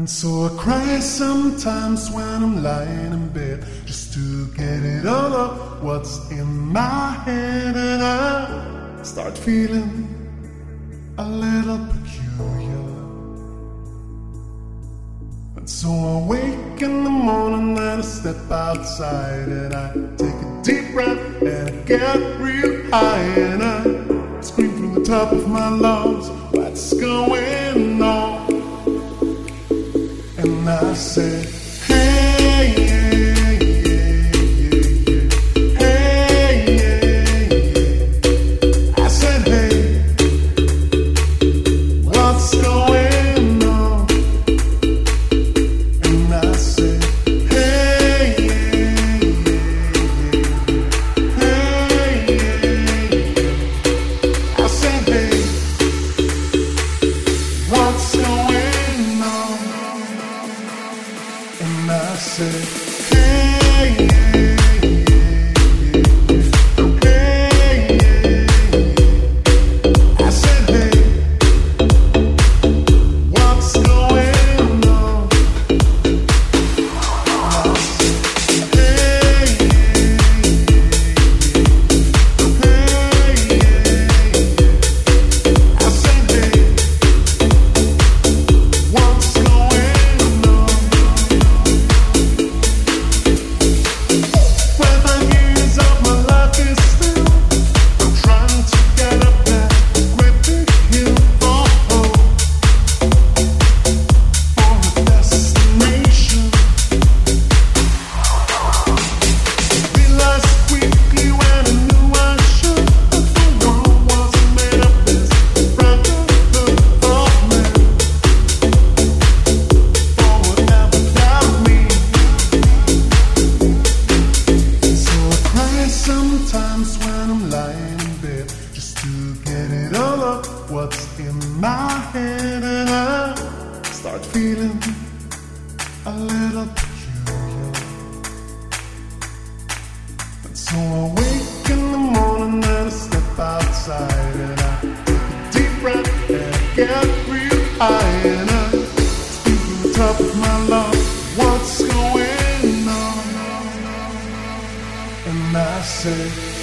And so I cry sometimes when I'm lying in bed, just to get it all up what's in my head. And I start feeling a little peculiar. And so I wake in the morning and I step outside, and I take a deep breath and I get real high, and I scream from the top of my lungs, what's going on? And I say, hey, yeah, yeah, yeah, hey, yeah, yeah. I said, hey, what's going on? And I said, hey, yeah, yeah, hey, yeah. I said, hey, what's going on? And I said, hey, yeah, yeah, yeah, hey, yeah. I said, hey, what's going on? I said, hey, yeah, yeah, I said, hey, what's going on? Sometimes when I'm lying in bed, just to get it all up what's in my head, and I start feeling a little peculiar. And so I wake in the morning and I step outside, and I take a deep breath and I get real high, and I speak from the top of my lungs, what's going on? And I say,